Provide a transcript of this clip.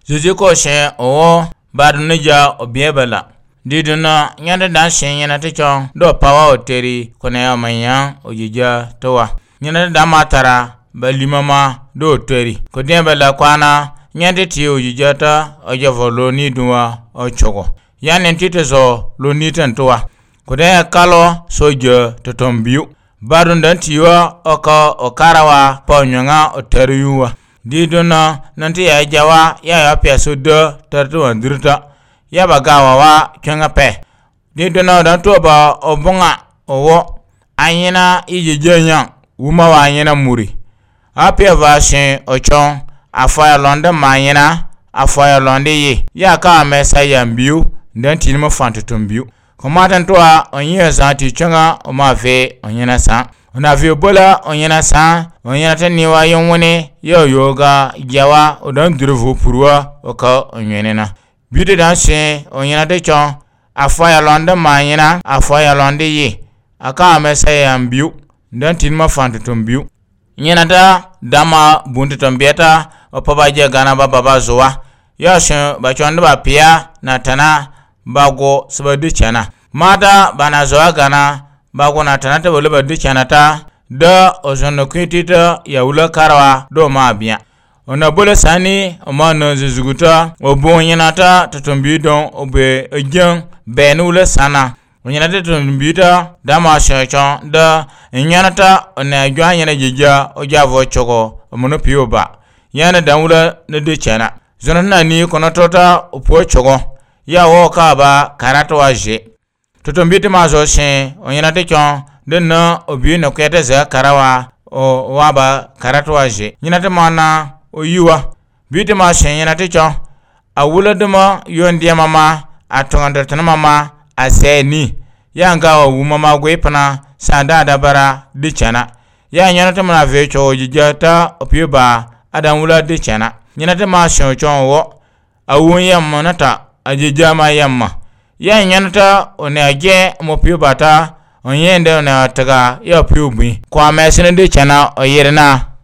Zuziko shen o badunija obiebela. Diduna nyanda dan shen yana tichong do pawa oteri kone ya manyan ojija towa. Nyanda dan matara balimama do oteri. Kodien bela kwana nyanda ti ojija ta ojavo lo ni duwa ochogo. Yani ntitezo lo ni tentowa. Kodien kalo soja totombiu. Badun dan tiwa okarawa pa nyanga oteriyuwa. Diduna nanti ya jawa ya peso de tartu andirta ya bagawa wa kenga pe. Diduna dan to ba obunga owo anyina ijejenya uma wa anyina muri. Apia vashin ochon afaya londe manyina afaya londe ye ya ka mesa yambiu dan tinimo fantutumbiu. Komatan to a onye zanti changa o ma fe onyina sa. Ona vi bola onyina sa onyina taniwa yonwone yo yoga jawa odan druvu purwa oka onyenena. Bide dan se onyina de chon afaya londe manyina afaya londe ye aka mesa yambiu dan tinma fantutumbiu. Nyina da dama buntu tombieta opabaje gana baba zoa yo shin ba chon ba pia na tana bago sabadu chana mata bana zoa gana bago na tana ta bolu badu chana ta da ozono kwitita ya ula karwa do ma bia ona bole sani omano zuzuguta obonyina ta totombi don obe ejen benule sana onyina ta totombi ta dama shachon da nyanata ona gwa nyana jeja ojavo chogo omono pioba yana danwula na de chana zonana ni kono tota opo chogo ya wo ka ba karatu waje totombiti mazo shin onyina te chon de na obi no kwete za karawa o waba karatu waje nyina te mana oyiwa biti ma shin nyina te chon awula duma yondi mama atonga tana mama aseni ya nga o mama gwepana sanda dabara de chana ya nyina te mana ve cho jijata opiba adamula de chana nyina te ma shin chon wo awun yamma nata ajijama yamma ya nyanata onage mopio bata onyende ona taga ya piubi kwa mesene de chana oyerena